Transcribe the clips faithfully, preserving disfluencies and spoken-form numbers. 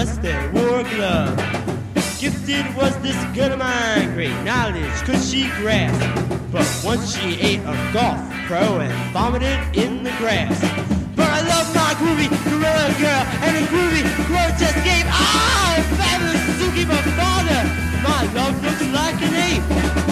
unless they wore a glove. Gifted was this girl of mine, great knowledge could she grasp. But once she ate a golf pro and vomited in the grass. But I love my groovy gorilla girl and a groovy grotesque game. Ah, fabulous Suzuki, my father. My love looks like an ape.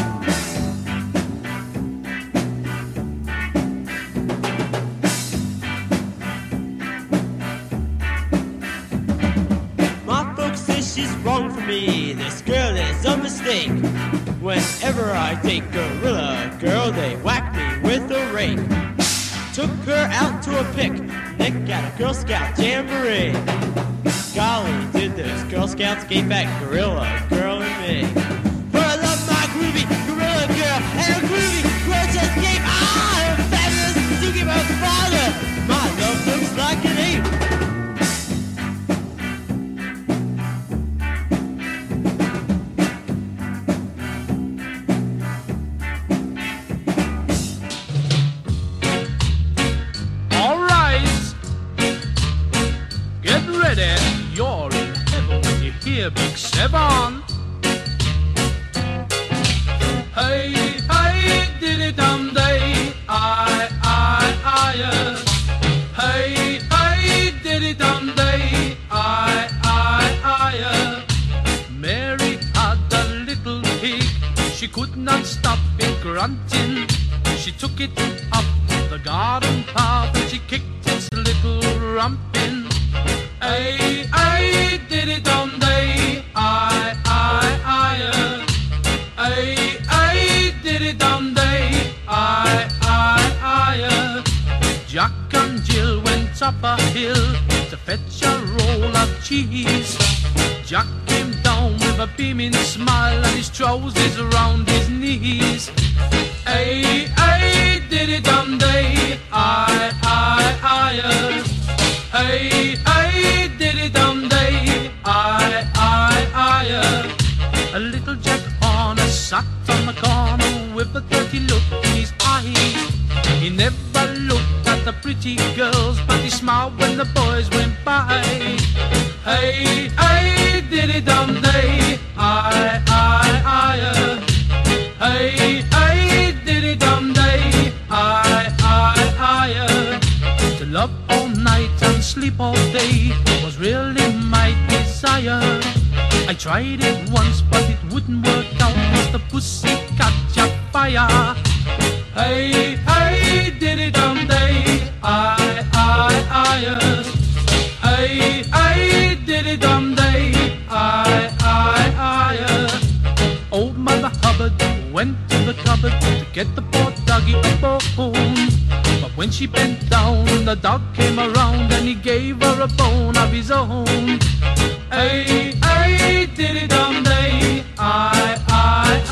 She's wrong for me, this girl is a mistake. Whenever I take Gorilla Girl, they whack me with a rake. Took her out to a picnic at a Girl Scout jamboree. Golly, did those Girl Scouts gave back Gorilla Girl and me. For I love my groovy Gorilla Girl and a groovy grotesque game. Ah, a fabulous Suzuki, my father. My love looks like an ape. You're in heaven when you hear Big Seven. Hey, hey, diddy dum day, I, I, I. Hey, hey, diddy dum day, I, I, I. Mary had a little pig, she could not stop it grunting. She took it up the garden path and she kicked its little rump in. Ay, ay, diddy dum day, I, I, I. Ay, ay, diddy dum day, I, I, I. Jack and Jill went up a hill to fetch a roll of cheese. Jack came down with a beaming smile and his trousers around his knees. Ay, ay, diddy dum day, I, I, I. Hey, hey, diddy dum day, I, I, I. A little Jack Horner sat on the corner with a dirty look in his eye. He never looked at the pretty girls, but he smiled when the boys went by. Hey, hey, diddy dum day, I, I, I. Hey, hey, diddy dum day, I, I, I. To love all night and sleep all day was really my desire. I tried it once but it wouldn't work out, cause the pussy catch a fire. Hey, hey, diddy dum day, I, I, I. Hey, hey, diddy dum day, I, I, I. Old Mother Hubbard went to the cupboard to get the poor doggy a bone. But when she bent down, the dog came around and he gave her a bone of his own. Hey, hey, diddy dum day, I, I,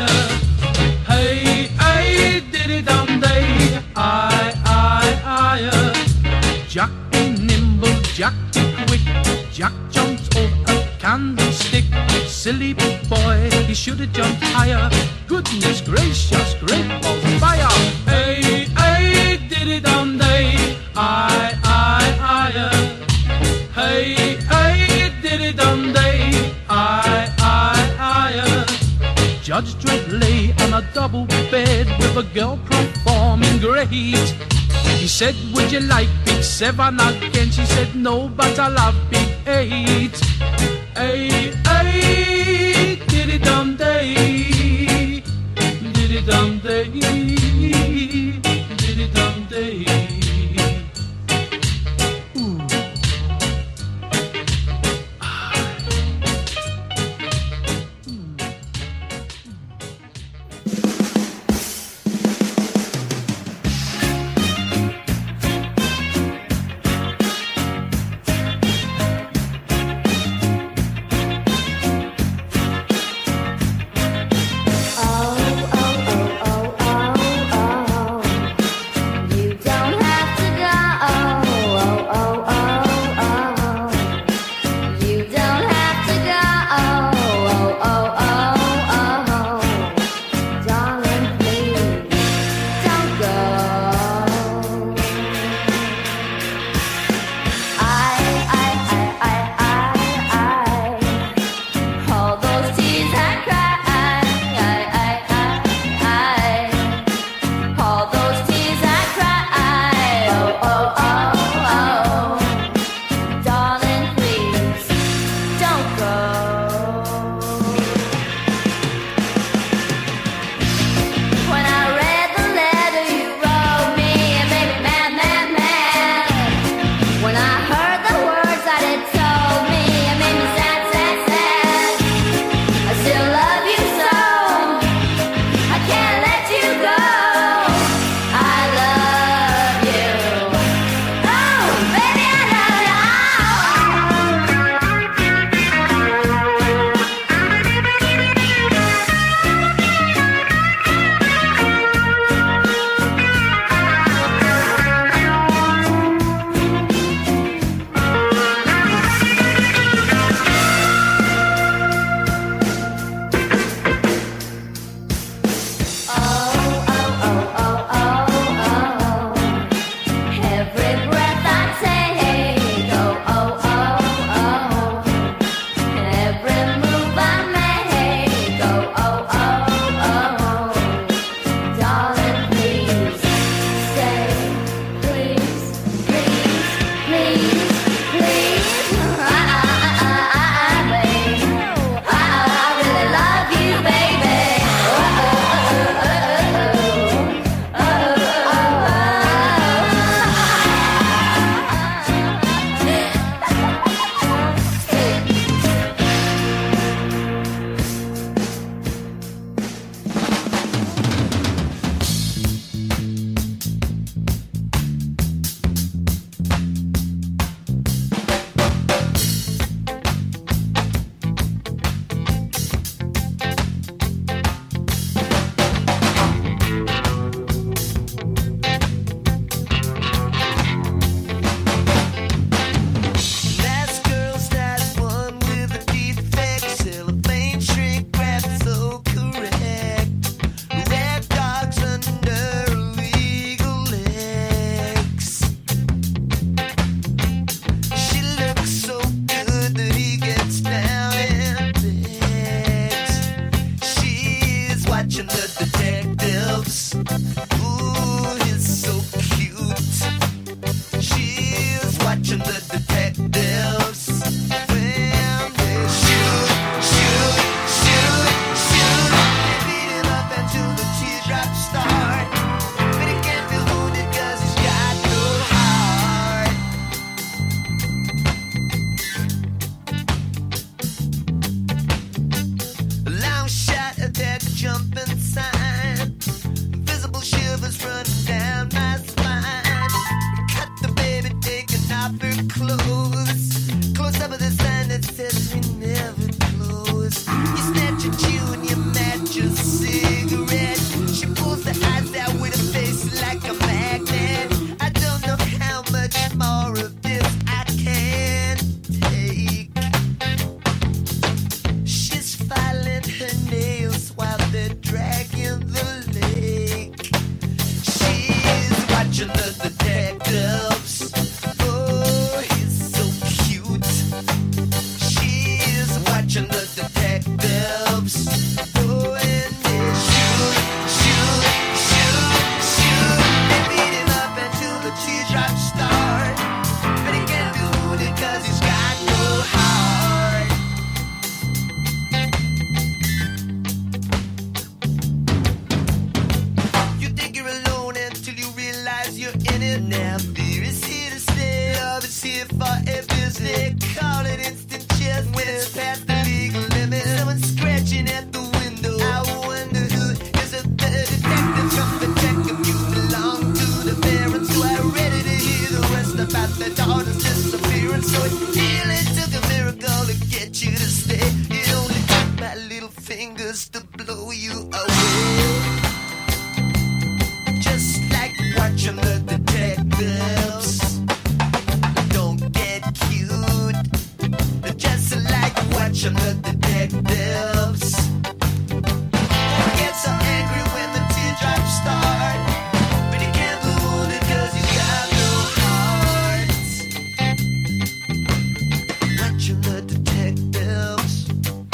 I. Hey, hey, diddy dum day, I, I, I. Jack be nimble, Jack be quick, Jack jumped over a candlestick. Silly big boy, he should have jumped higher. Goodness gracious, great balls of fire. Hey, hey, diddy dum day, I, I, I. Hey, hey, diddy dum day, I, I, I. Judge Dredd lay on a double bed with a girl performing great. He said, would you like Big Seven again? She said, no, but I love Big Eight. Hey, hey, diddy dum day, diddy dum day, diddy dum day. Ooh. Ah. Mm. when it's past the legal limit. Someone scratching at the window. I wonder who is it, the detective from the check if you belong to the parents who are ready to hear the rest about their daughter's disappearance. So it really took a miracle to get you to stay. It only took my little fingers to blow you away. Just like watching the detectives. Don't get cute. Just like watching the detectives. Don't get so angry when the teardrops start. But you can't move it cause you got no heart. Watching the detectives.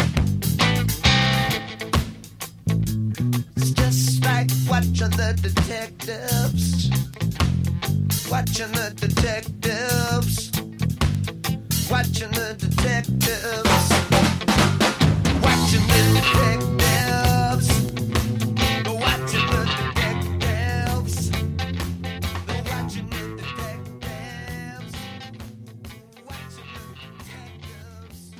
It's just like watching the detectives. Watching the detectives. Watching the detectives. Watching the detectives. Watching the detectives. Watching the detectives. Watching the detectives.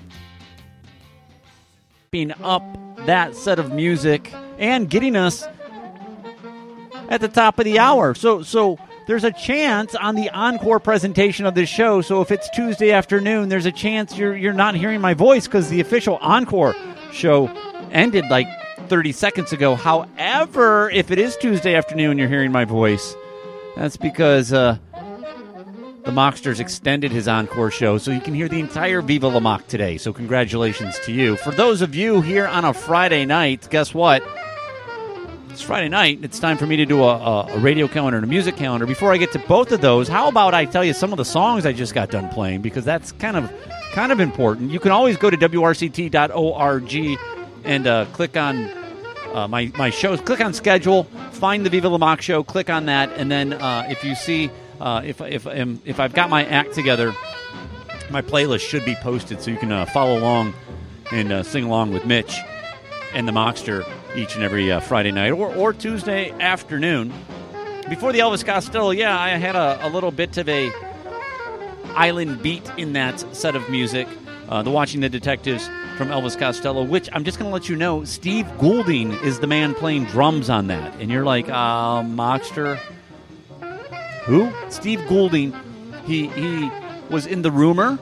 Being up that set of music and getting us at the top of the hour. So, so there's a chance on the encore presentation of this show. So if it's Tuesday afternoon, there's a chance you're you're not hearing my voice because the official encore show ended like thirty seconds ago. However, if it is Tuesday afternoon, you're hearing my voice. That's because uh, the Mocksters extended his encore show, so you can hear the entire Viva La Mock today. So congratulations to you. For those of you here on a Friday night, guess what? It's Friday night. It's time for me to do a, a, a radio calendar and a music calendar. Before I get to both of those, how about I tell you some of the songs I just got done playing, because that's kind of kind of important. You can always go to W R C T dot org and uh, click on uh, my, my shows. Click on schedule, find the Viva La Mock show, click on that, and then uh, if you see, uh, if, if, um, if I've got my act together, my playlist should be posted so you can uh, follow along and uh, sing along with Mitch and the Mockster each and every uh, Friday night or, or Tuesday afternoon. Before the Elvis Costello, yeah, I had a, a little bit of a island beat in that set of music. Uh, the Watching the Detectives from Elvis Costello, which I'm just going to let you know, Steve Goulding is the man playing drums on that. And you're like, uh, Mockster? Who? Steve Goulding. He, he was in The Rumor.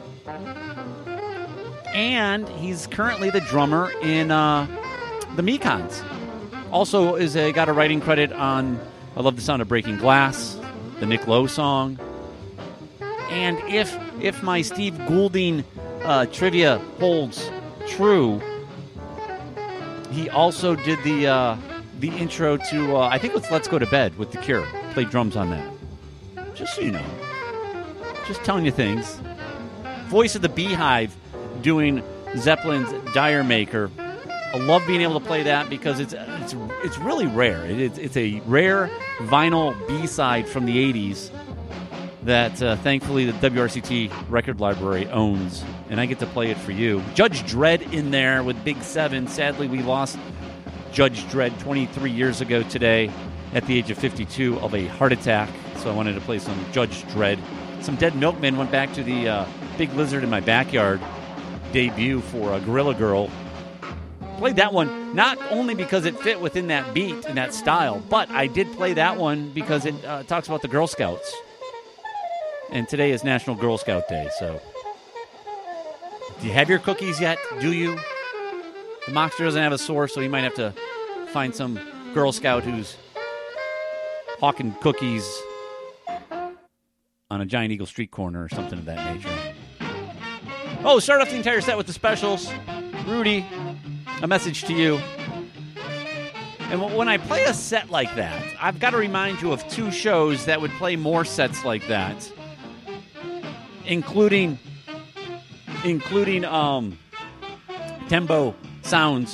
And he's currently the drummer in uh, the Mekons. Also is a, got a writing credit on I Love the Sound of Breaking Glass, the Nick Lowe song. And if if my Steve Goulding uh, trivia holds true, he also did the uh, the intro to, uh, I think it's Let's Go to Bed with The Cure. Played drums on that. Just so you know. Just telling you things. Voice of the Beehive doing Zeppelin's Dire Maker. I love being able to play that because it's it's it's really rare. It, it's, it's a rare vinyl B-side from the eighties that uh, thankfully the W R C T record library owns, and I get to play it for you. Judge Dredd in there with Big Seven. Sadly, we lost Judge Dredd twenty-three years ago today at the age of fifty-two of a heart attack, so I wanted to play some Judge Dredd. Some Dead Milkmen went back to the uh, Big Lizard in My Backyard debut for uh, Gorilla Girl. Played that one not only because it fit within that beat and that style, but I did play that one because it uh, talks about the Girl Scouts. And today is National Girl Scout Day, so do you have your cookies yet? Do you? The Mockster doesn't have a source, so you might have to find some Girl Scout who's hawking cookies on a Giant Eagle street corner or something of that nature. Oh, start off the entire set with the specials. Rudy, a message to you. And when I play a set like that, I've got to remind you of two shows that would play more sets like that, including including um, Tembo Sounds,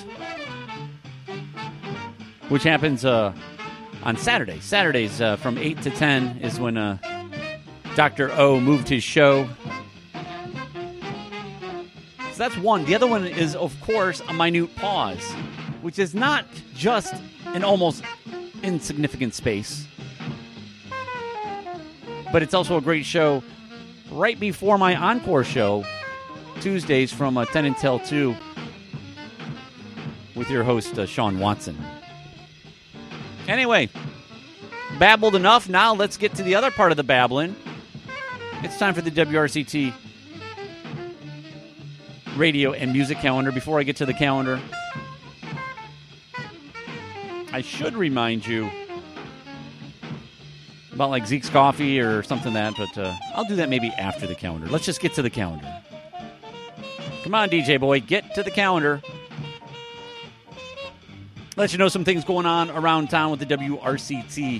which happens uh, on Saturday. Saturdays uh, from eight to ten is when uh, Doctor O moved his show. So that's one. The other one is, of course, A Minute Pause, which is not just an almost insignificant space, but it's also a great show right before my encore show Tuesdays from uh, ten until two with your host, uh, Sean Watson. Anyway, babbled enough. Now let's get to the other part of the babbling. It's time for the W R C T radio and music calendar. Before I get to the calendar, I should remind you about like Zeke's Coffee or something like that, but uh, I'll do that maybe after the calendar. Let's just get to the calendar. Come on, D J boy, get to the calendar. Let you know some things going on around town with the W R C T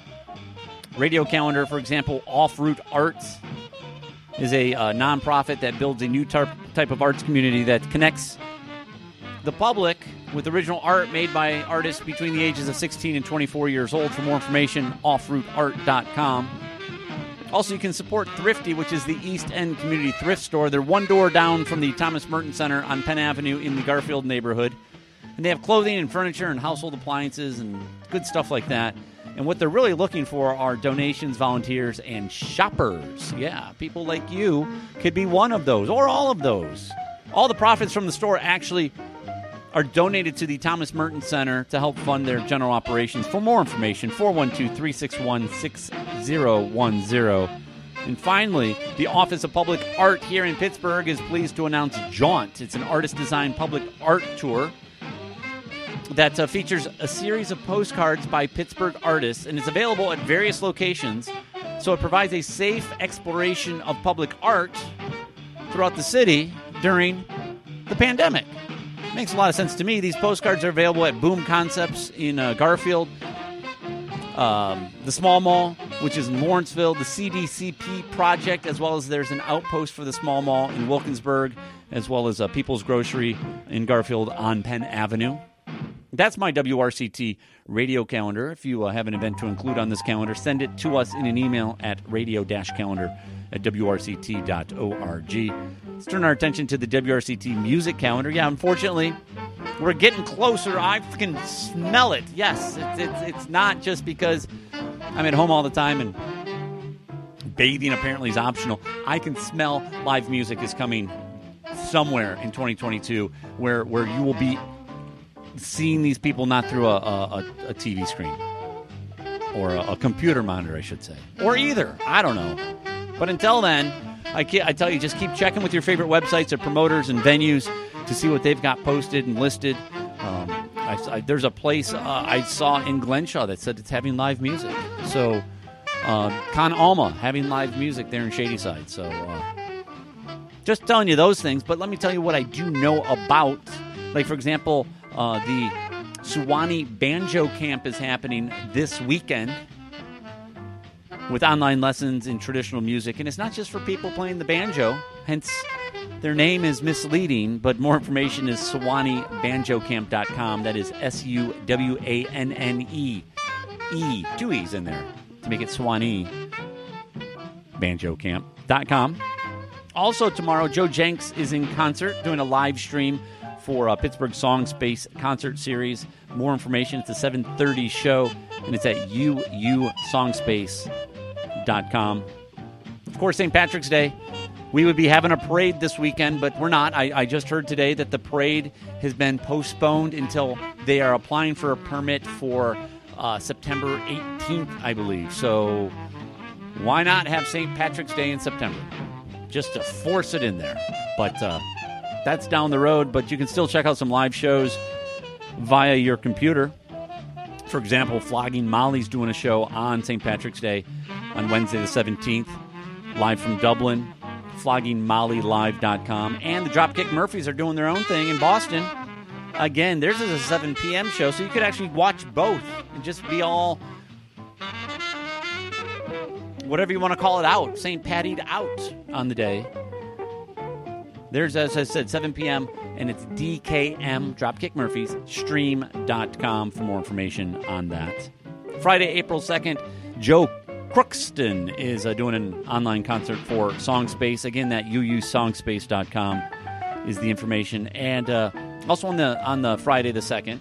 radio calendar. For example, Off Route Arts is a uh, nonprofit that builds a new tar- type of arts community that connects the public with original art made by artists between the ages of sixteen and twenty-four years old. For more information, off route art dot com. Also, you can support Thrifty, which is the East End Community Thrift Store. They're one door down from the Thomas Merton Center on Penn Avenue in the Garfield neighborhood. And they have clothing and furniture and household appliances and good stuff like that. And what they're really looking for are donations, volunteers, and shoppers. Yeah, people like you could be one of those or all of those. All the profits from the store actually are donated to the Thomas Merton Center to help fund their general operations. For more information, four one two, three six one, six zero one zero. And finally, the Office of Public Art here in Pittsburgh is pleased to announce Jaunt. It's an artist-designed public art tour that uh, features a series of postcards by Pittsburgh artists and is available at various locations. So it provides a safe exploration of public art throughout the city during the pandemic. Makes a lot of sense to me. These postcards are available at Boom Concepts in uh, Garfield, um, the Small Mall, which is in Lawrenceville, the C D C P Project, as well as there's an outpost for the Small Mall in Wilkinsburg, as well as uh, People's Grocery in Garfield on Penn Avenue. That's my W R C T radio calendar. If you uh, have an event to include on this calendar, send it to us in an email at radio-calendar at w r c t dot org. Let's turn our attention to the W R C T music calendar. Yeah, unfortunately, we're getting closer. I can smell it. Yes, it's, it's, it's not just because I'm at home all the time and bathing apparently is optional. I can smell live music is coming somewhere in twenty twenty-two where, where you will be seeing these people not through a, a, a T V screen or a, a computer monitor, I should say, or either. I don't know. But until then, I, I tell you, just keep checking with your favorite websites or promoters and venues to see what they've got posted and listed. Um, I, I, there's a place uh, I saw in Glenshaw that said it's having live music. So, uh, Con Alma having live music there in Shadyside. So, uh, just telling you those things. But let me tell you what I do know about. Like, for example, uh, the Suwannee Banjo Camp is happening this weekend with online lessons in traditional music. And it's not just for people playing the banjo, hence their name is misleading, but more information is Suwannee Banjo Camp dot com. That is S U W A N N E. E, two E's in there to make it Suwannee Banjo Camp dot com. Also tomorrow, Joe Jenks is in concert doing a live stream for uh, Pittsburgh Song Space concert series. More information, it's a seven thirty show, and it's at u u song space dot com. Of course, Saint Patrick's Day, we would be having a parade this weekend, but we're not. I, I just heard today that the parade has been postponed until they are applying for a permit for uh, September eighteenth, I believe. So why not have Saint Patrick's Day in September? Just to force it in there. But uh, that's down the road, but you can still check out some live shows via your computer. For example, Flogging Molly's doing a show on Saint Patrick's Day on Wednesday the seventeenth, live from Dublin, flogging molly live dot com. And the Dropkick Murphys are doing their own thing in Boston. Again, theirs is a seven p.m. show, so you could actually watch both and just be all, whatever you want to call it, out, Saint Patty'd out on the day. There's, as I said, seven p.m., and it's D K M, Dropkick Murphys, stream dot com for more information on that. Friday, April second, Joe Crookston is uh, doing an online concert for Songspace. Again, that u u song space dot com is the information. And uh, also on the on the Friday the second,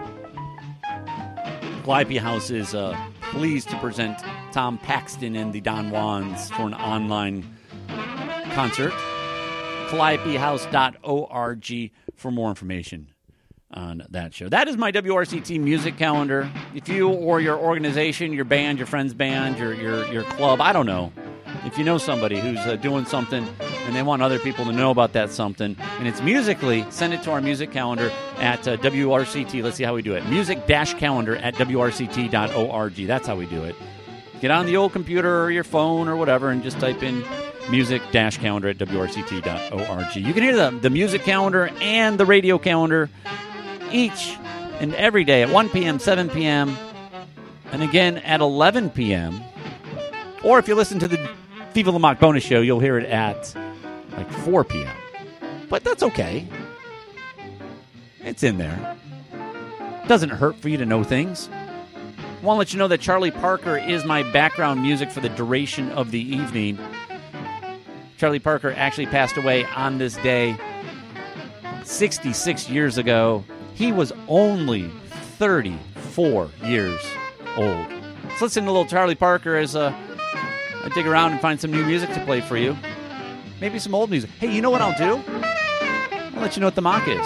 Calliope House is uh, pleased to present Tom Paxton and the Don Juans for an online concert. calliope house dot org for more information on that show. That is my W R C T music calendar. If you or your organization, your band, your friend's band, your your your club, I don't know, if you know somebody who's uh, doing something and they want other people to know about that something, and it's musically, send it to our music calendar at uh, W R C T. Let's see how we do it. Music-calendar at W R C T dot org. That's how we do it. Get on the old computer or your phone or whatever and just type in music-calendar at W R C T dot org. You can hear the, the music calendar and the radio calendar each and every day at one p.m., seven p.m., and again at eleven p.m. Or if you listen to the Viva La Mock bonus show, you'll hear it at like four p.m. But that's okay. It's in there. Doesn't hurt for you to know things. I want to let you know that Charlie Parker is my background music for the duration of the evening. Charlie Parker actually passed away on this day sixty-six years ago. He was only thirty-four years old. Let's listen to a little Charlie Parker as uh, I dig around and find some new music to play for you. Maybe some old music. Hey, you know what I'll do? I'll let you know what the mock is.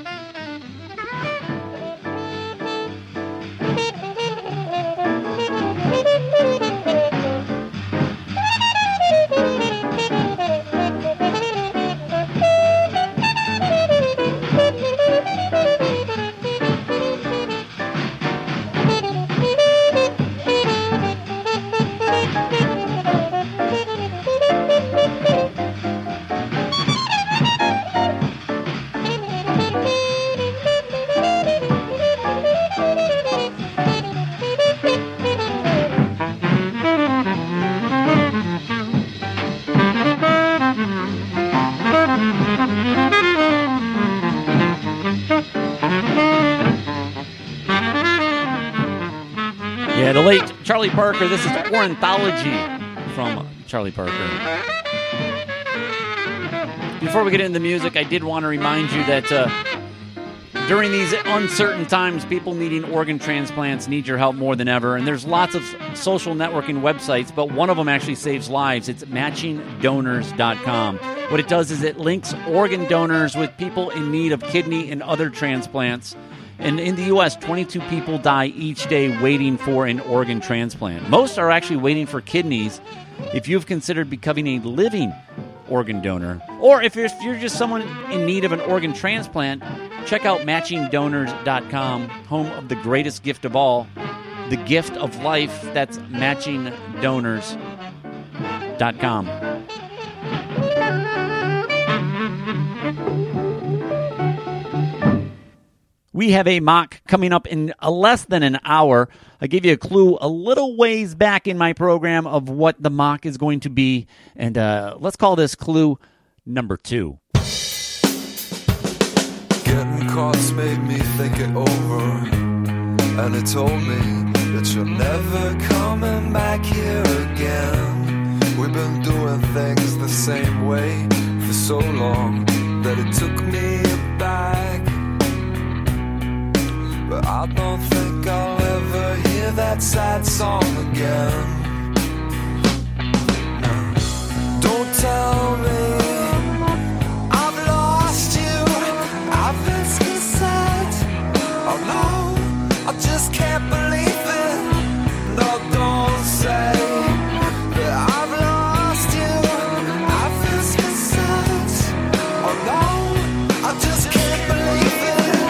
Yeah, the late Charlie Parker. This is Ornithology from Charlie Parker. Before we get into the music, I did want to remind you that uh, during these uncertain times, people needing organ transplants need your help more than ever. And there's lots of social networking websites, but one of them actually saves lives. It's matching donors dot com. What it does is it links organ donors with people in need of kidney and other transplants. And in the U S, twenty-two people die each day waiting for an organ transplant. Most are actually waiting for kidneys. If you've considered becoming a living organ donor, or if you're, if you're just someone in need of an organ transplant, check out matching donors dot com, home of the greatest gift of all, the gift of life. That's matching donors dot com. We have a mock coming up in a less than an hour. I gave you a clue a little ways back in my program of what the mock is going to be. And uh, let's call this clue number two. Getting caught made me think it over, and it told me that you're never coming back here again. We've been doing things the same way for so long that it took me aback. But I don't think I'll ever hear that sad song again. No. Don't tell me I've lost you, I've been scared. Oh no, I just can't believe it. No, don't say that I've lost you, I've been scared. Oh no, I just can't believe it.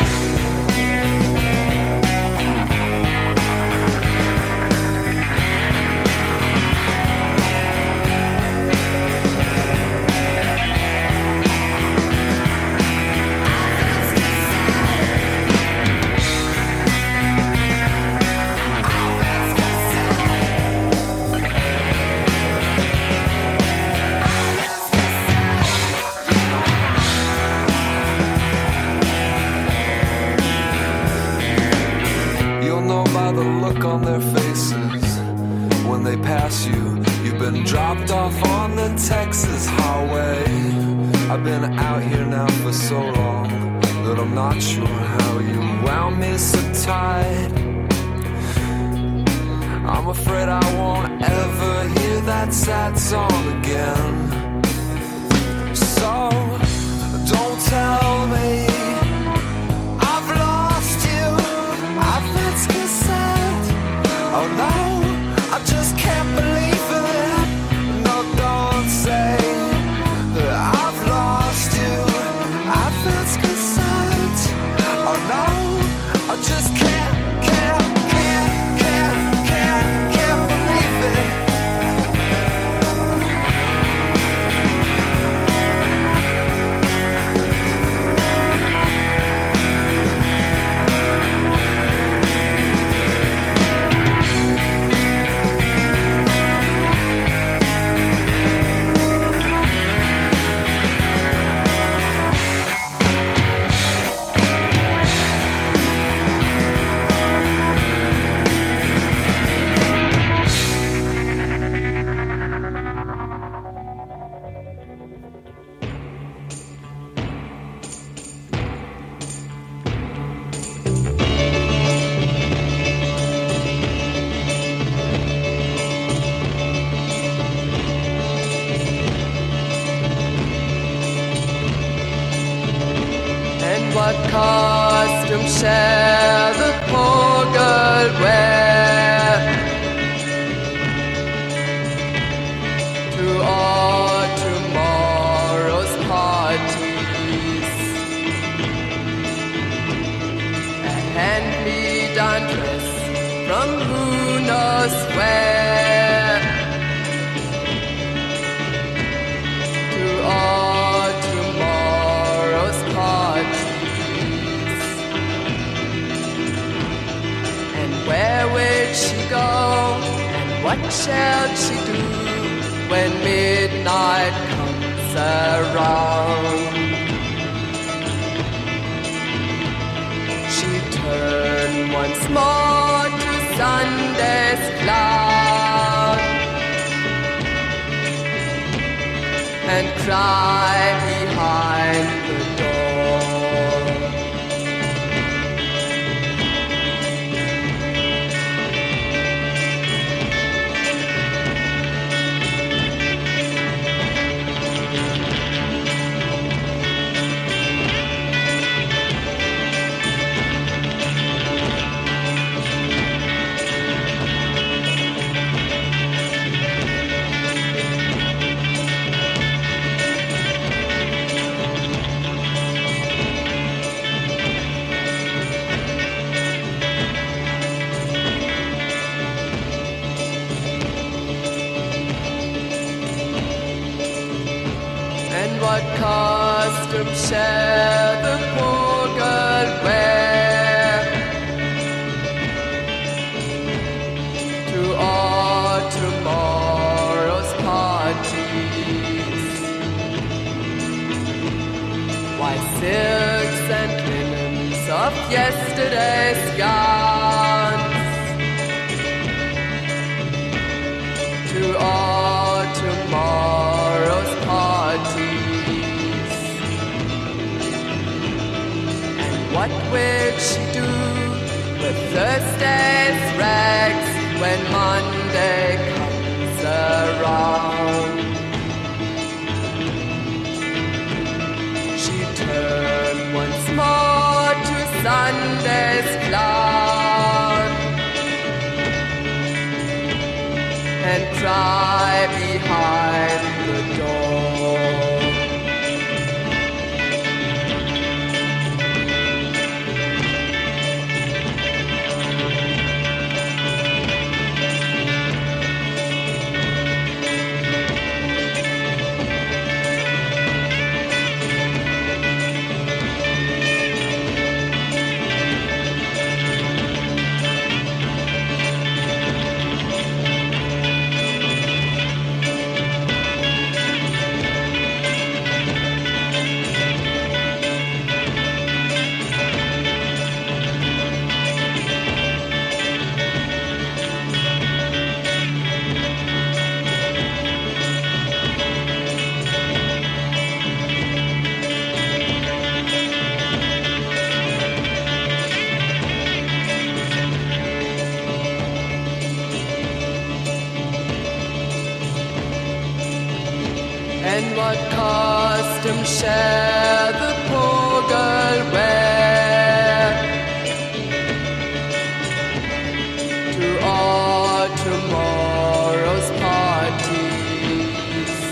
The look on their faces when they pass you. You've been dropped off on the Texas highway. I've been out here now for so long that I'm not sure how you wound me so tight. I'm afraid I won't ever hear that sad song again. So what costume shall the poor girl wear to all tomorrow's parties? A hand-me-down dress from who knows where to all tomorrow's parties. And where will she go, and what shall she do when midnight comes around? She turned once more to Sunday's cloud and cry behind the door. What costume shall the poor girl wear to all tomorrow's parties? Why, silks and linens of yesterday's gowns to all tomorrow's parties. What will she do with Thursday's rags when Monday comes around? She turned once more to Sunday's clown and cry behind the door. And what costume shall the poor girl wear to all tomorrow's parties?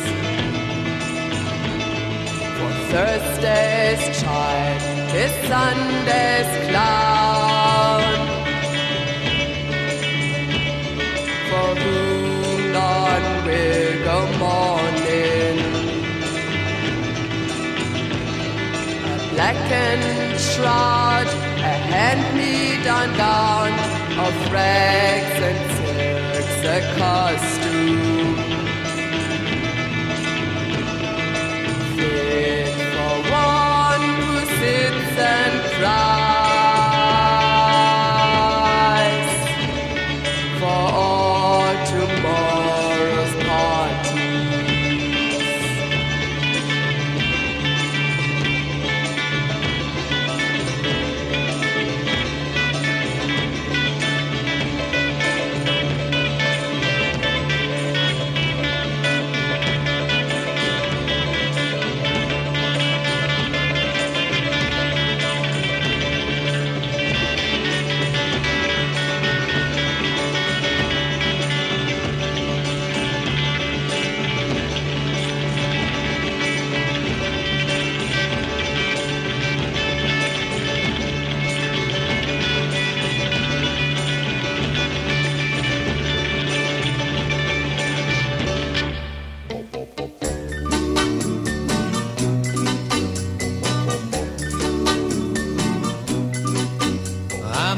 For Thursday's child is Sunday's clown, for whom none will go mourning. Blackened shroud, a hand-me-down gown of rags and silks, a costume fit for one who sits and cries for all tomorrow's parties.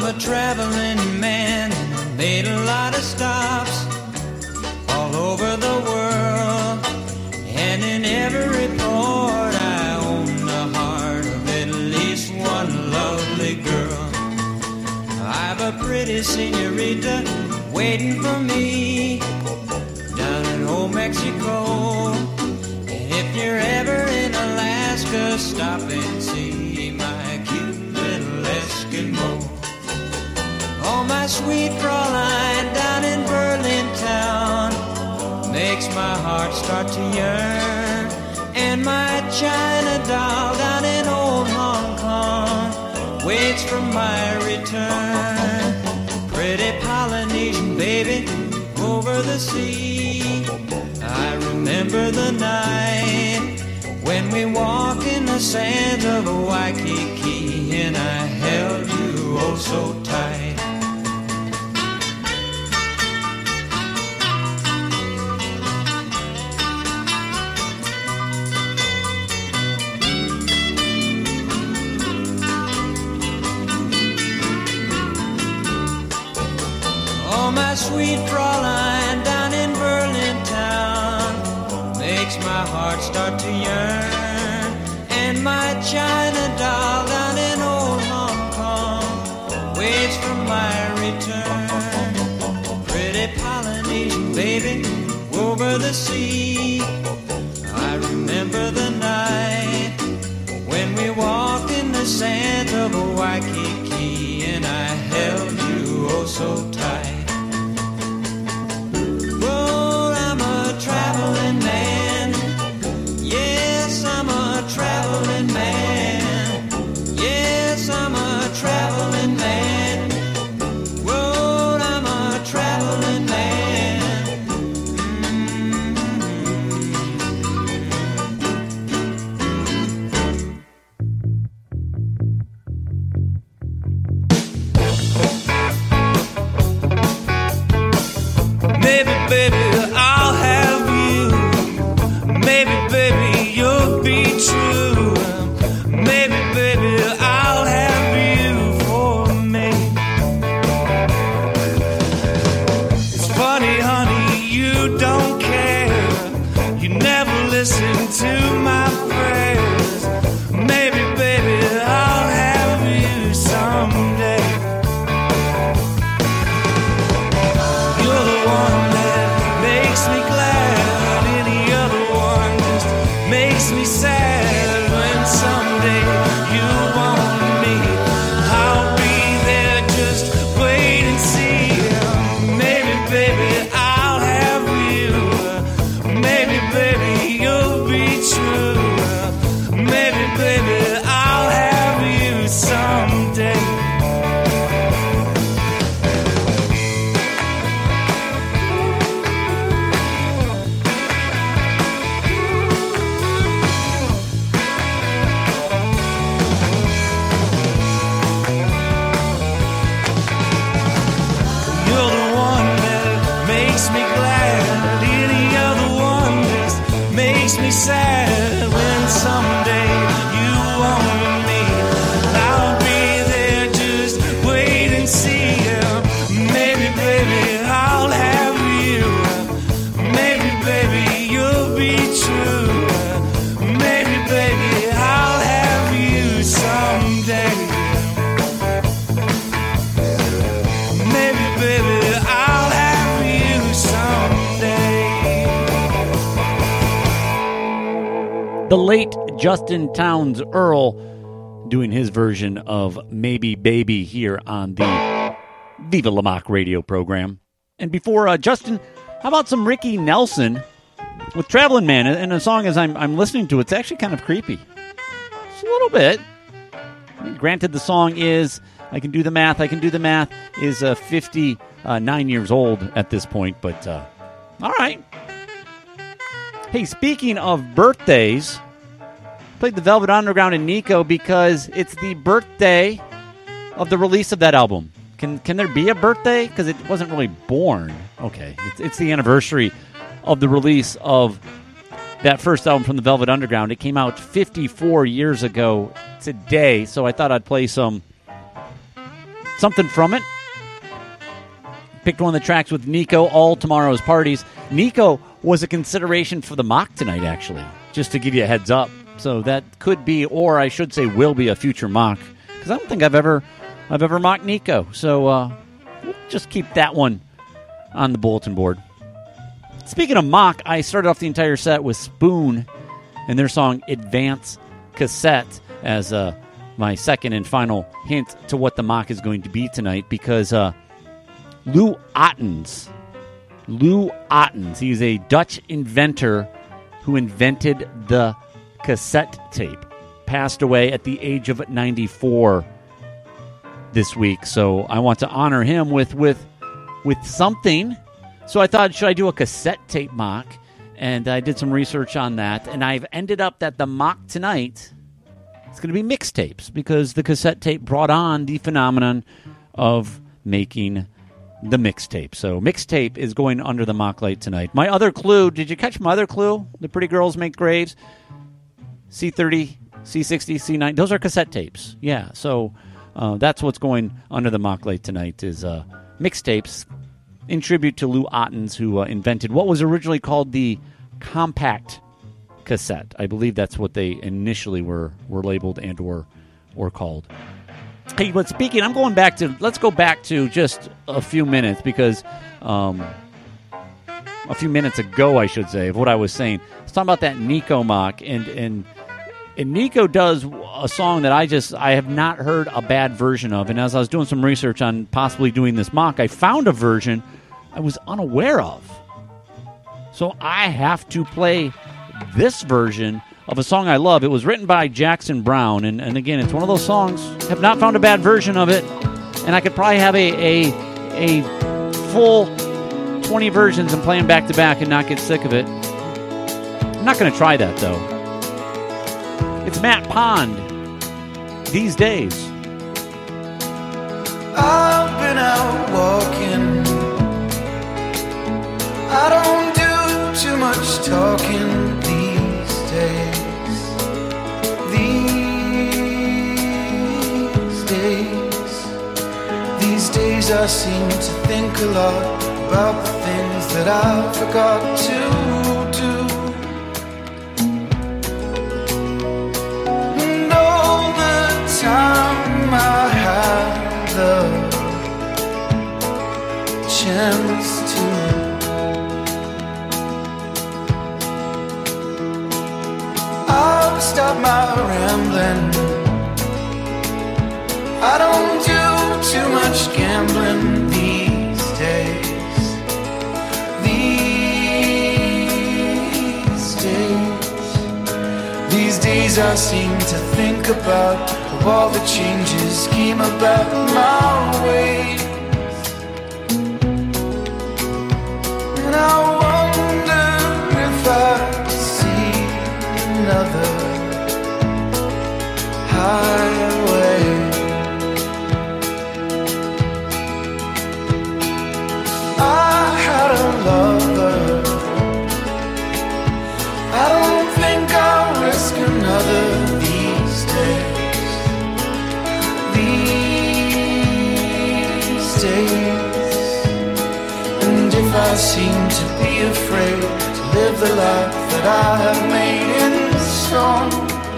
a traveling man, made a lot of stops all over the world, and in every port I own the heart of at least one lovely girl. I've a pretty senorita waiting for me down in old Mexico, and if you're ever in Alaska, stop and see my cute little Eskimo. Oh, my sweet Fraulein down in Berlin town makes my heart start to yearn, and my China doll down in old Hong Kong waits for my return. Pretty Polynesian baby over the sea, I remember the night when we walked in the sands of Waikiki, and I held you oh so tight. Oh, my sweet Fraulein down in Berlin town makes my heart start to yearn, and my China doll down in old Hong Kong waits for my return. Pretty Polynesian baby over the sea, I remember the night when we walked in the sands of Waikiki, and I held you oh so tight. Well, I'm a traveling man. Yes, I'm a traveling man. Yes, I'm a traveling man. Well, I'm a traveling man. Maybe, baby, I'll have you. Maybe, baby, you'll be true. Maybe, baby, I'll have you for me. It's funny, honey, you don't care. You never listen to my prayers. Maybe, baby, I'll have you someday. You're the one that makes me glad. Any other one just makes me sad. When someday you want me, I'll be there, just wait and see. Maybe, baby, I'll have you. Maybe, baby, you'll be true. Maybe, baby, I'll have you someday. You're the one that makes me glad. Any other one just makes me sad. When someday you want me, I'll be there, just wait and see. Maybe, baby, I'll have you. Maybe, baby, you'll be true. Maybe, baby, I'll have you someday. Maybe, baby, I'll have you someday. The late Justin Townes Earl doing his version of Maybe Baby here on the Viva La Mock radio program. And before uh, Justin, how about some Ricky Nelson with Traveling Man? And a song as I'm, I'm listening to, it's actually kind of creepy. Just a little bit. I mean, granted, the song is, I can do the math, I can do the math, is uh, fifty-nine years old at this point, but uh, all right. Hey, speaking of birthdays, played the Velvet Underground in Nico because it's the birthday of the release of that album. Can can there be a birthday? Because it wasn't really born. Okay, it's, it's the anniversary of the release of that first album from the Velvet Underground. It came out fifty-four years ago today, so I thought I'd play some something from it. Picked one of the tracks with Nico, All Tomorrow's Parties. Nico was a consideration for the mock tonight, actually, just to give you a heads up. So that could be, or I should say will be, a future mock, because I don't think I've ever I've ever mocked Nico. So uh, we'll just keep that one on the bulletin board. Speaking of mock, I started off the entire set with Spoon and their song Advance Cassette as uh, my second and final hint to what the mock is going to be tonight, because uh, Lou Ottens, Lou Ottens, he's a Dutch inventor who invented the cassette tape, passed away at the age of ninety-four this week. So I want to honor him with with with something. So I thought, should I do a cassette tape mock? And I did some research on that, and I've ended up that the mock tonight is going to be mixtapes, because the cassette tape brought on the phenomenon of making the mixtape. So mixtape is going under the mock light tonight. My other clue, did you catch my other clue? The Pretty Girls Make Graves. C thirty, C sixty, C ninety, those are cassette tapes. Yeah, so uh, that's what's going under the mock light tonight is uh, mixtapes in tribute to Lou Ottens, who uh, invented what was originally called the compact cassette. I believe that's what they initially were were labeled and or or called. Hey, but speaking, I'm going back to, let's go back to just a few minutes, because um, a few minutes ago, I should say, of what I was saying. I was talking about that Nico mock, and and and Nico does a song that I just, I have not heard a bad version of, and as I was doing some research on possibly doing this mock, I found a version I was unaware of. So I have to play this version of a song I love. It was written by Jackson Browne, and, and again, it's one of those songs, have not found a bad version of it, and I could probably have a a, a full twenty versions and play them back to back and not get sick of it. I'm not going to try that, though. It's Matt Pond, These Days. I've been out walking. I don't do too much talking these days. These days. These days I seem to think a lot about the things that I forgot to do. And all the time I had the chance to, I'll stop my rambling. I don't do too much gambling these days. These days. These days I seem to think about how all the changes came about my way. And I wonder if I see another highway. I had a lover. I don't think I'll risk another these days. These days. And if I seem to be afraid to live the life that I have made in song,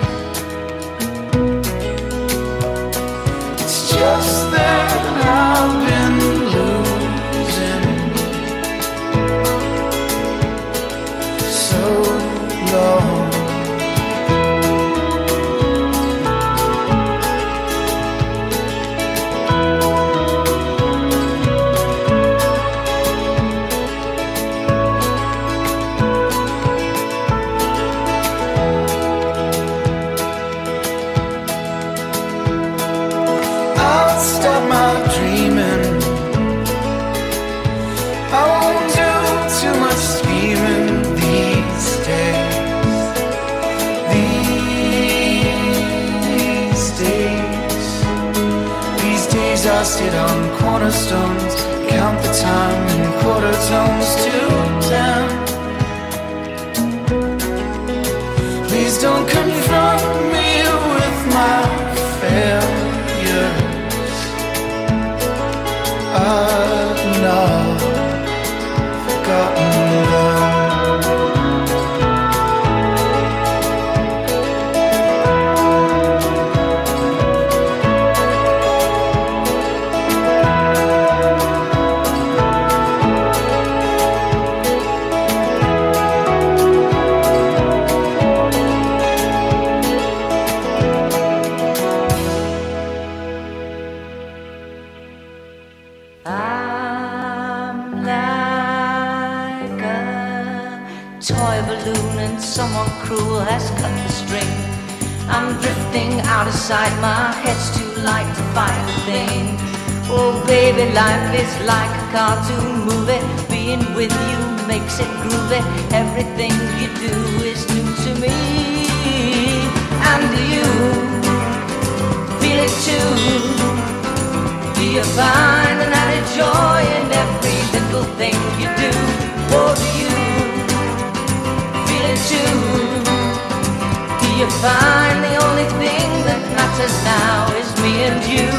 it's just that I've been losing so long. I'll stop my dreaming. I won't do too much scheming these days. These days. These days I sit on cornerstones, count the time in quarter tones to ten. Please don't confront me with my failures. and someone cruel has cut the string. I'm drifting out of sight, my head's too light to fight the thing. Oh baby, life is like a cartoon movie. Being with you makes it groovy. Everything you do is new to me. And do you feel it too? Do you find an added joy in every little thing you do? Oh, do you feel it too? Do you find the only thing that matters now is me and you?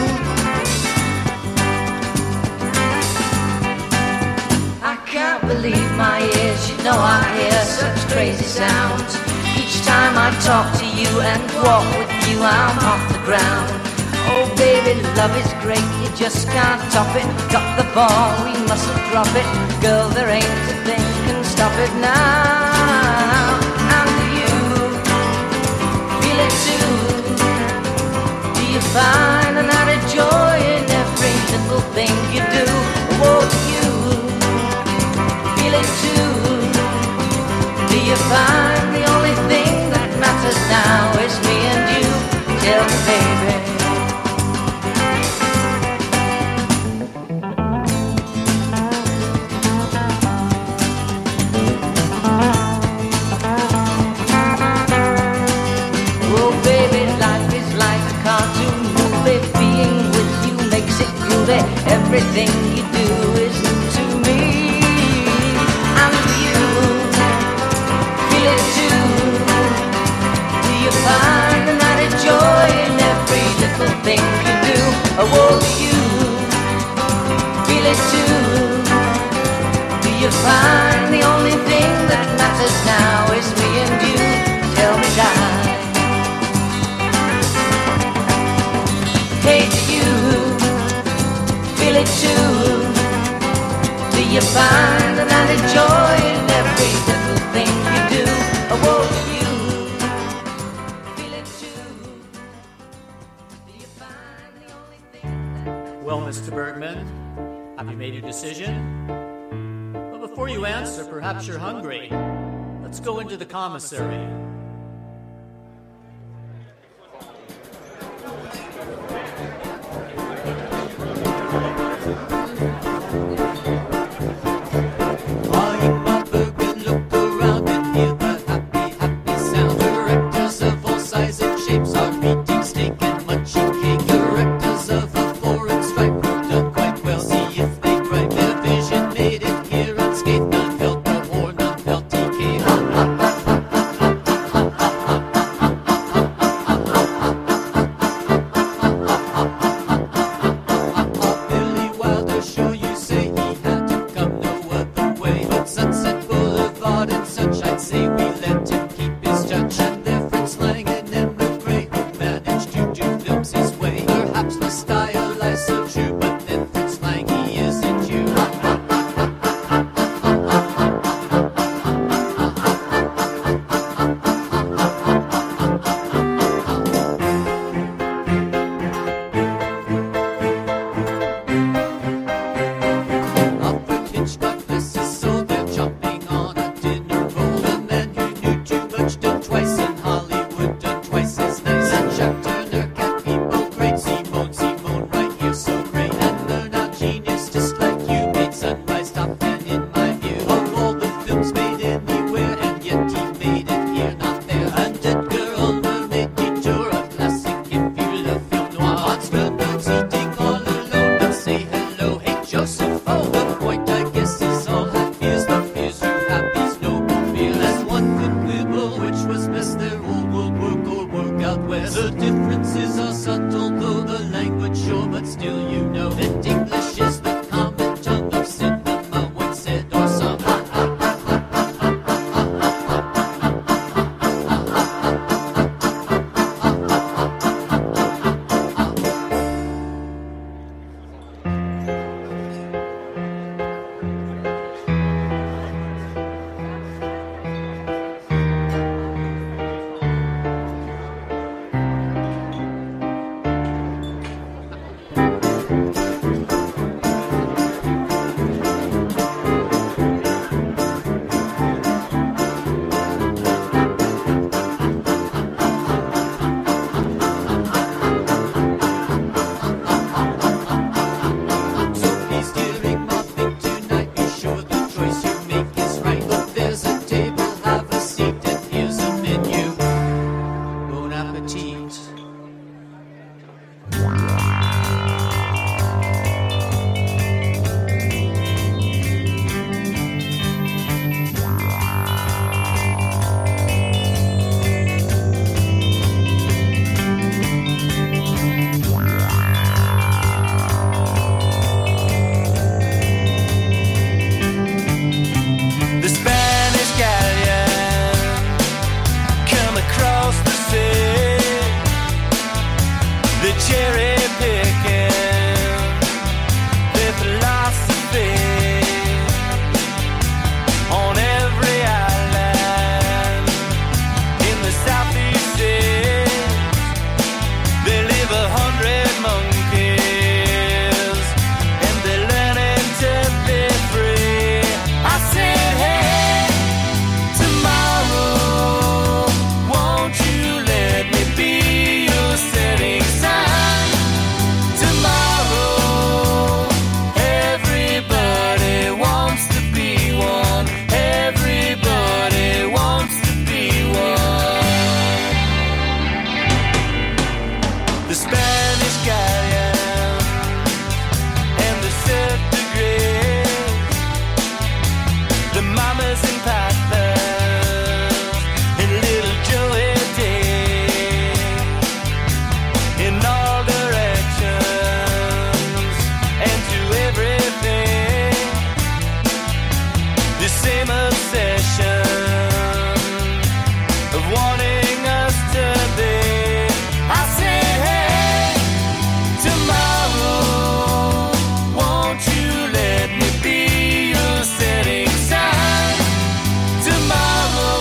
I can't believe my ears, you know I hear such crazy sounds. Each time I talk to you and walk with you, I'm off the ground. Oh baby, love is great, you just can't top it. Drop the ball, we mustn't drop it. Girl, there ain't a thing can stop it now. And do you feel it too? Do you find an added joy in every little thing you do? Oh, do you feel it too? Do you find the only thing that matters now is me and you? Tell me, baby. Oh baby, life is like a cartoon movie. Being with you makes it groovy. Everything you do is new to me. And do you feel it too? Do you find an added joy in every little thing you do? Oh, do you feel it too? Do you find the only thing that matters now is me and you? Tell me, darling. Hey, do you feel it too? Do you find an added joy in every little thing you do? Oh, do you feel it too? Do you find the only thing that... Well, Mister Bergman, have you made your decision? Well, before you answer, perhaps you're hungry. Let's go into the commissary. the cherry picking, their philosophy on every island in the southeast states. They live a hundred monkeys and they're learning to be free. I said, hey, tomorrow, won't you let me be your setting sun? Tomorrow, everybody wants to be one. Everybody wants to be one. The Spanish galleon and the Surf Degrees, the mamas and papas and little Joey D, in all directions and to everything, the same obsession of wanting us to be. I said, hey, tomorrow, won't you let me be your setting sun? Tomorrow,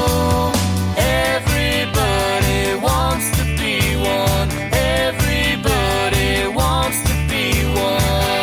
everybody wants to be one. Everybody wants to be one.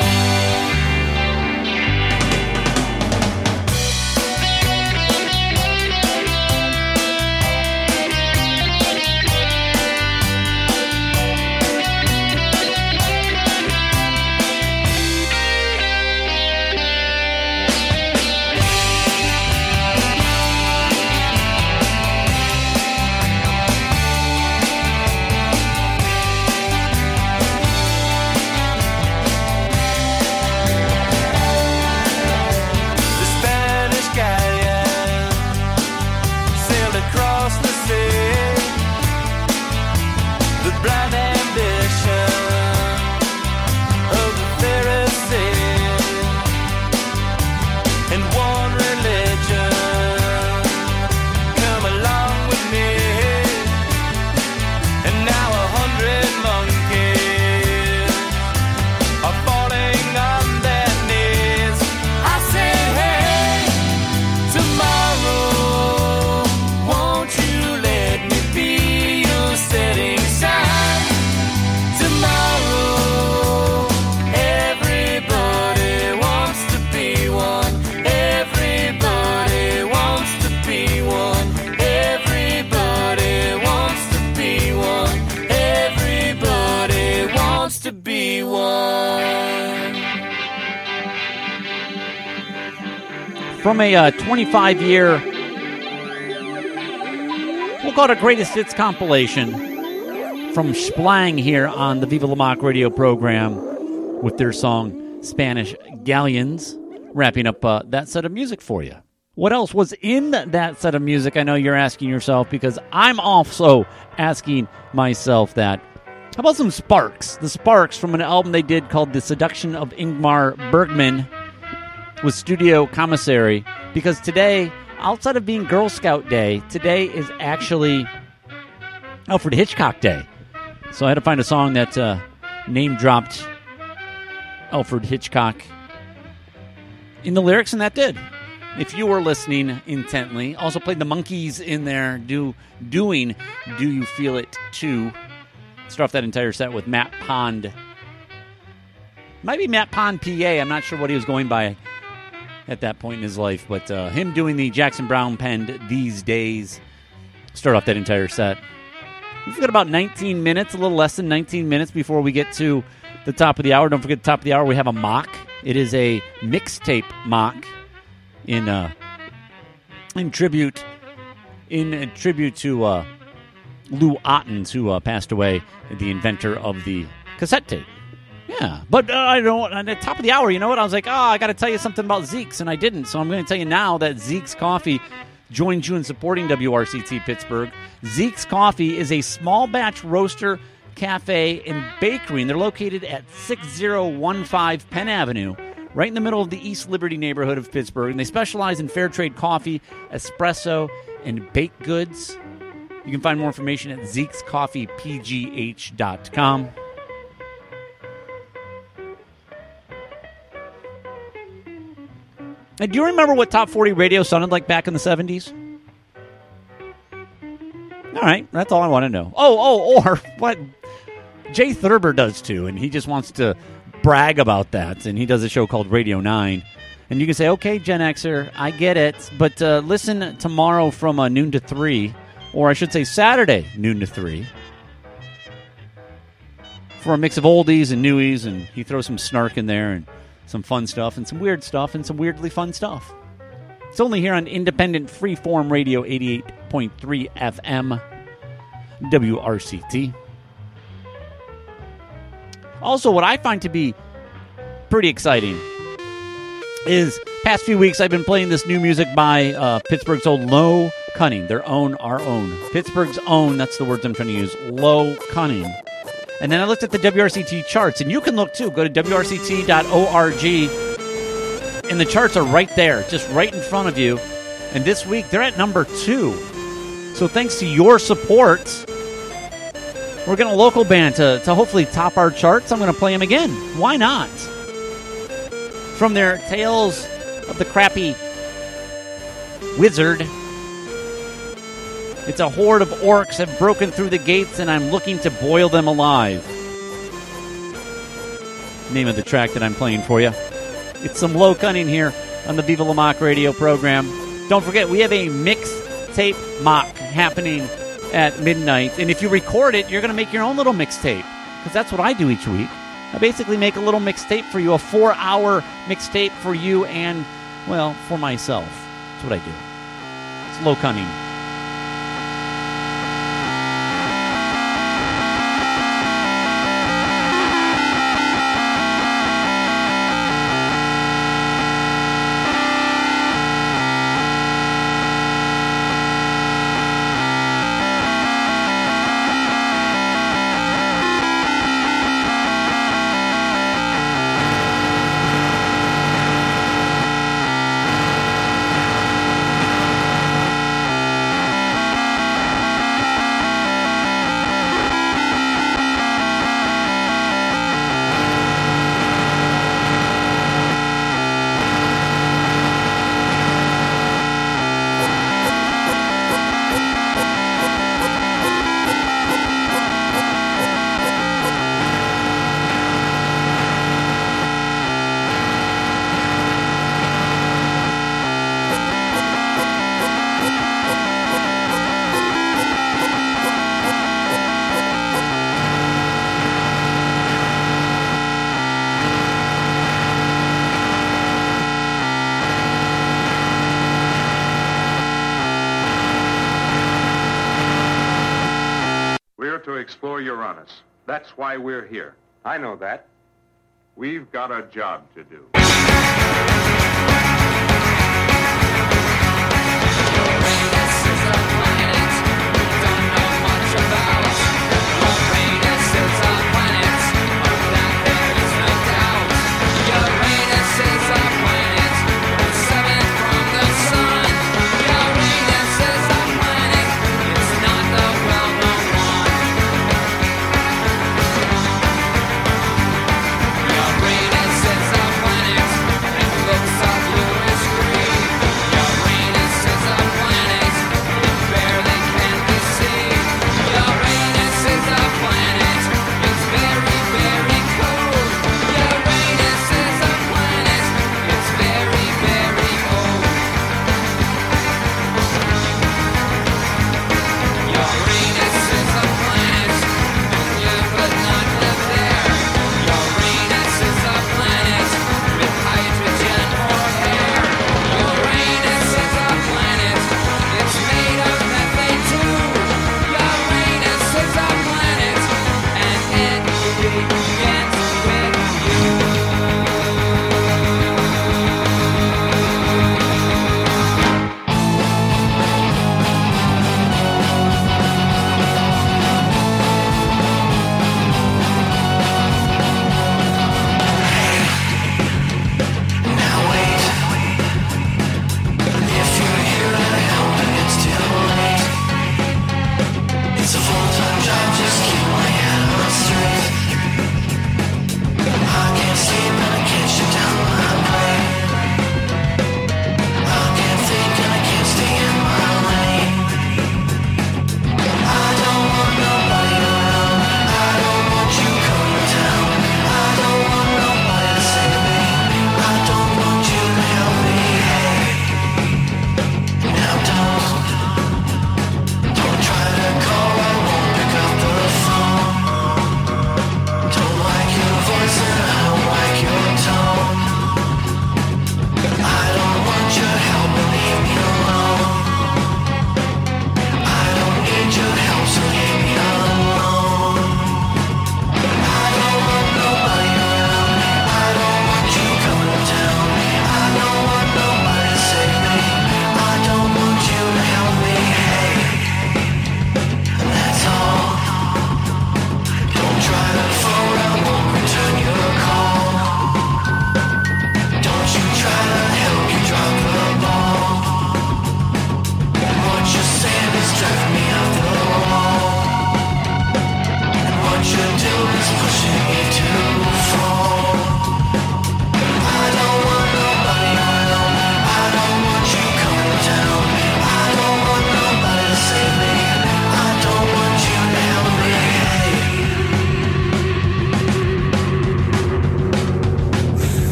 The Spanish galleon sailed across the sea. The blind ambition of the Pharisee and one religion. Come along with me, and now a hundred monkeys are falling on their knees. I said, hey, tomorrow, won't you let me be your setting sun? Tomorrow, everybody wants to be one. Everybody wants to be one. Everybody wants to be one. Everybody wants to be one. From a uh, twenty-five year, we'll call it a greatest hits compilation from Splang here on the Viva La Mock radio program with their song Spanish Galleons, wrapping up uh, that set of music for you. What else was in that set of music? I know you're asking yourself, because I'm also asking myself that. How about some Sparks? The Sparks from an album they did called The Seduction of Ingmar Bergman with Studio Commissary, because today, outside of being Girl Scout Day, today is actually Alfred Hitchcock Day. So I had to find a song that uh, name-dropped Alfred Hitchcock in the lyrics, and that did. If you were listening intently, also played the Monkees in there, do doing Do You Feel It Too. Start off that entire set with Matt Pond. Might be Matt Pond P A. I'm not sure what he was going by at that point in his life, but uh, him doing the Jackson Browne penned These Days. Start off that entire set. We've got about nineteen minutes, a little less than nineteen minutes before we get to the top of the hour. Don't forget, the top of the hour, we have a mock. It is a mixtape mock in uh, in tribute in tribute to uh, Lou Ottens, who uh, passed away, the inventor of the cassette tape. Yeah, but uh, I don't. At the top of the hour, you know what? I was like, oh, I got to tell you something about Zeke's, and I didn't. So I'm going to tell you now that Zeke's Coffee joined you in supporting W R C T Pittsburgh. Zeke's Coffee is a small batch roaster, cafe, and bakery, and they're located at six oh one five Penn Avenue, right in the middle of the East Liberty neighborhood of Pittsburgh. And they specialize in fair trade coffee, espresso, and baked goods. You can find more information at zeeks coffee p g h dot com. And do you remember what Top forty radio sounded like back in the seventies? All right, that's all I want to know. Oh, oh, or what Jay Thurber does too, and he just wants to brag about that, and he does a show called Radio nine. And you can say, okay, Gen Xer, I get it, but uh, listen tomorrow from uh, noon to three, or I should say Saturday, noon to three, for a mix of oldies and newies, and he throws some snark in there, and some fun stuff, and some weird stuff, and some weirdly fun stuff. It's only here on Independent Freeform Radio eighty-eight point three F M, W R C T. Also, what I find to be pretty exciting is past few weeks I've been playing this new music by uh, Pittsburgh's old Low Cunning, their own, our own. Pittsburgh's own, that's the words I'm trying to use, Low Cunning. And then I looked at the W R C T charts, and you can look too. Go to W R C T dot org, and the charts are right there, just right in front of you. And this week, they're at number two. So thanks to your support, we're getting a local band to, to hopefully top our charts. I'm going to play them again. Why not? From their Tales of the Crappy Wizard, it's a horde of orcs have broken through the gates, and I'm looking to boil them alive. Name of the track that I'm playing for you. It's some Low Cunning here on the Viva La Mock radio program. Don't forget, we have a mixtape mock happening at midnight, and if you record it, you're going to make your own little mixtape, because that's what I do each week. I basically make a little mixtape for you, a four-hour mixtape for you and, well, for myself. That's what I do. It's Low Cunning. To explore Uranus. That's why we're here. I know that. We've got a job to do. Planet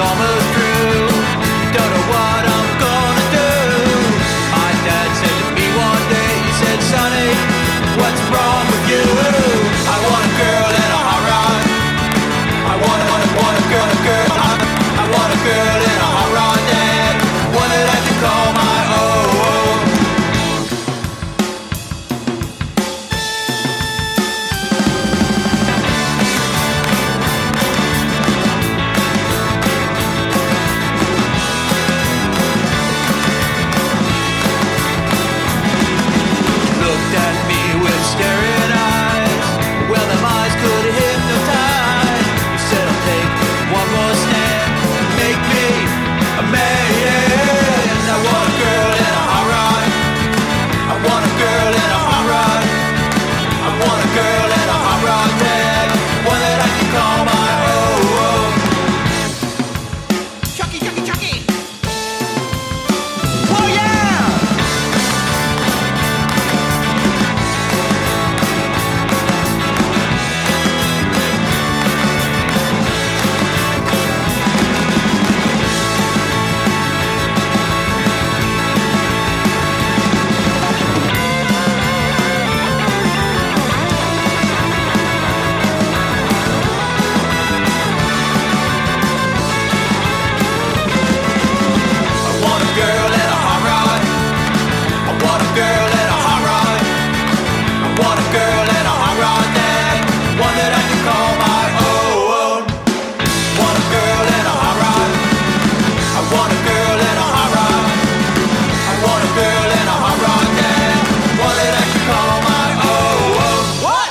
almost through. Don't know what I'm gonna do. My dad said to me one day, he said, Sonny, what's wrong with you? I want a girl and a hot rod. I want a, want a, want a girl, a girl. I want a girl and a hot rod, Dad. One that I can call my own. Looked at me with staring eyes. Well, them eyes could hypnotize. He said, I'll take one more stand, make me a man. I want a girl and a hot rod. I want a girl and a hot rod. I want a girl and a hot rod, Dad. One that I can call my own. Chucky, Chucky, Chucky. Oh yeah! I want a girl and a hot rod. I want a girl and a hot rod. I want a girl and a hot rod, Dad. One that I can call my own. Want a girl and a hot rod. I want a girl and a hot rod. I want a girl and a hot rod, Dad. One that I can call my own. What?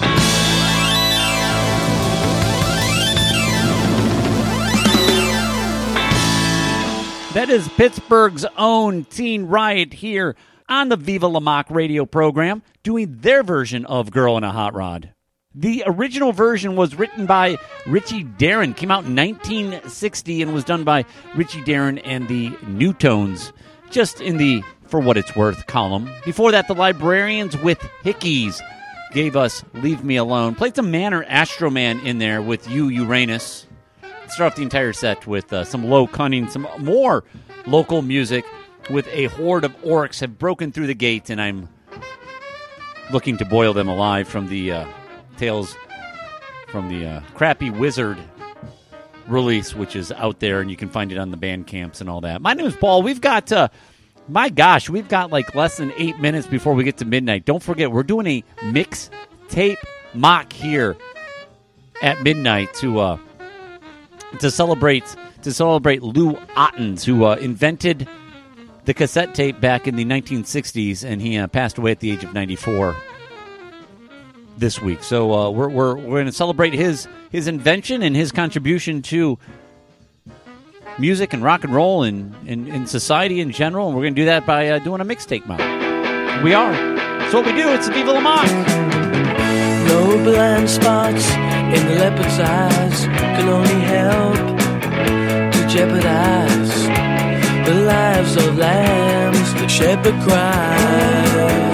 That is Pittsburgh's own Teen Riot here on the Viva La Mock radio program, doing their version of Girl in a Hot Rod. The original version was written by Richie Darren, came out in nineteen sixty, and was done by Richie Darren and the Newtones, just in the For What It's Worth column. Before that, the Librarians with Hickeys gave us Leave Me Alone. Played some Manor Astro Man in there with You, Uranus. Start off the entire set with uh, some low cunning, some more local music with a horde of orcs have broken through the gate, and I'm looking to boil them alive from the uh, Tales from the uh, Crappy Wizard release, which is out there, and you can find it on the band camps and all that. My name is Paul. We've got, uh, my gosh, we've got like less than eight minutes before we get to midnight. Don't forget, we're doing a mix tape mock here at midnight to uh, to celebrate to celebrate Lou Ottens, who uh, invented the cassette tape back in the nineteen sixties, and he uh, passed away at the age of ninety-four this week. So uh, we're we're we're going to celebrate his his invention and his contribution to music and rock and roll and in, in society in general. And we're going to do that by uh, doing a mixtape mock. We are. That's what we do. It's Viva La Mock. No blind spots in the leopard's eyes can only help to jeopardize the lives of lambs the shepherd cries.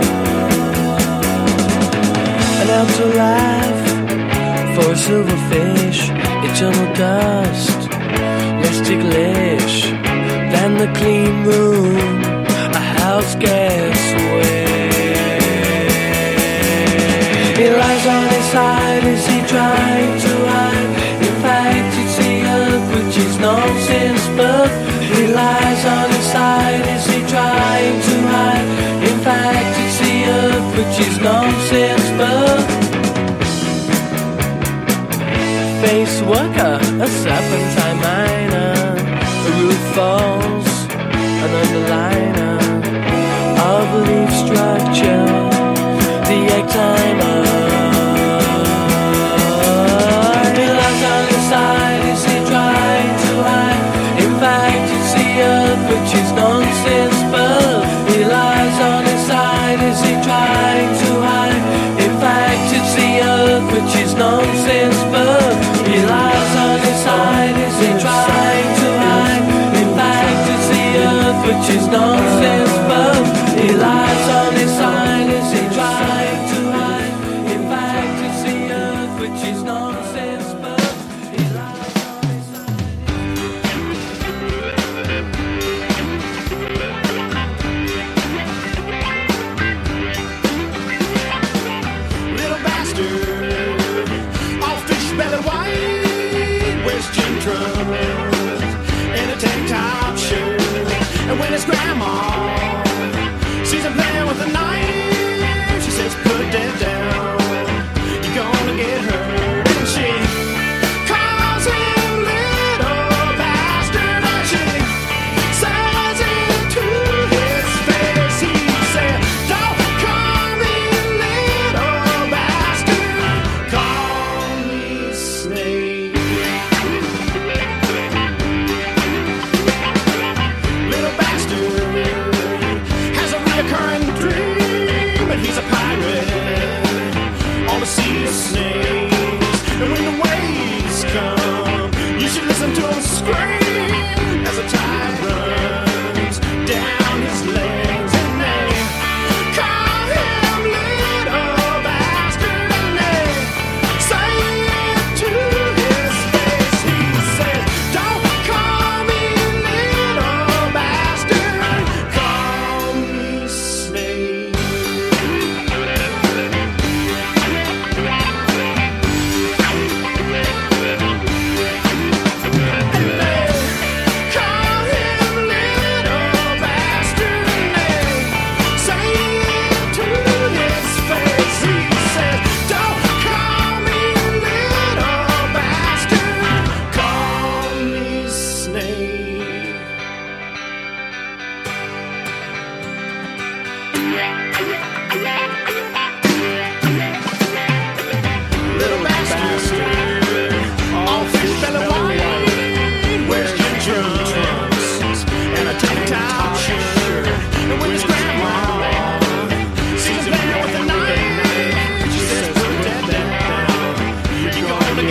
An outer life for a silverfish, eternal dust, less ticklish than the clean room a house gets away. He lies on his side, is he trying to hide? In fact, it's the earth which is nonsense, but he lies on his side, is he trying to hide? In fact, it's the earth which is nonsense, but face worker, a serpentine miner, a roof falls, an underliner of a leaf structure, the egg timer. He lies on his side, is he trying to hide? In fact, it's the earth which is nonsense, but he lies on his side, is he trying to hide? In fact, it's the earth which is nonsense, but he lies on his side, is he trying to hide? In fact, it's the earth which is nonsense, but he lies on his side.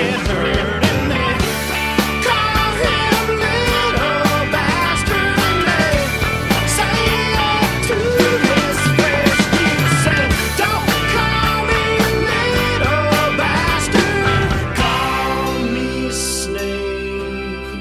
get hurt, and they call him little bastard, and they say it to his face. He said, don't call me little bastard, call me Snake.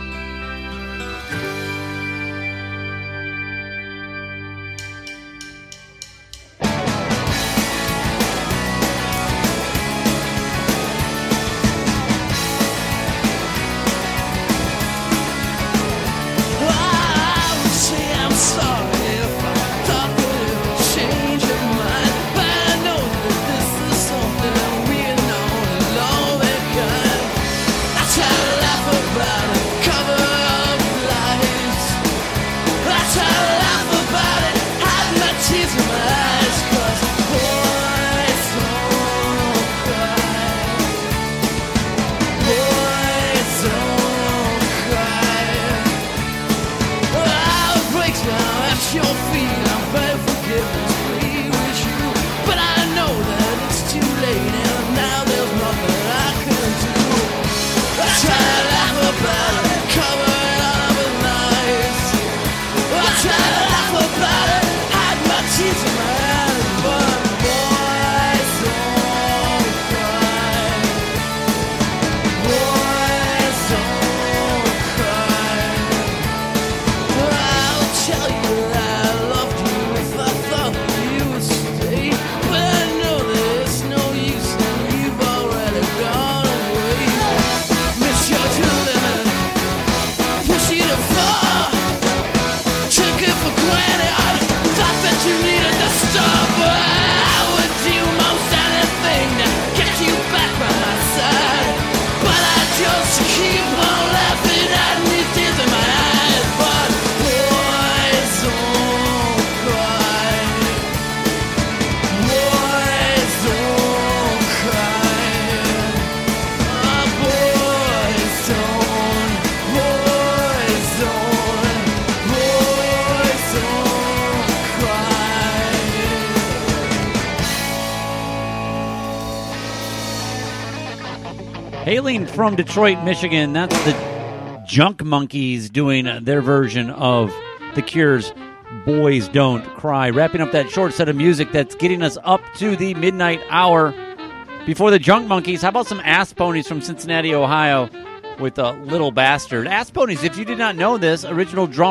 I would say I'm sorry if I thought that it would change your mind, but I know that this is something we're known and long begun. I try to laugh about it, cover up lies. I try to laugh about it, hide my tears in my eyes, 'cause boys don't cry. Boys don't cry. I'll break down at your feet. I'm very forgiveness, free with you. But I know that it's too late, and now there's nothing I can do. I try to laugh about it, cover it up with lies. I try to laugh about it, hide my tears in my eyes, but boys don't cry. Boys don't cry. I'll tell you that I loved you if I thought that you would stay, but I know that it's no use and you've already gone away. Miss you to limit, push you to far, took it for granted. I thought that you needed to stop, but I would do most anything to get you back by my side. But I just keep on laughing at me, tears in my eyes. But boys don't cry. Boys don't cry. Oh, boys don't. Boys don't. Boys don't cry. Hailing from Detroit, Michigan, that's the Junk Monkeys doing their version of The Cure's Boys Don't Cry. Wrapping up that short set of music that's getting us up to the midnight hour. Before the Junk Monkeys, how about some Ass Ponies from Cincinnati, Ohio with a Little Bastard? Ass Ponies, if you did not know this, original drum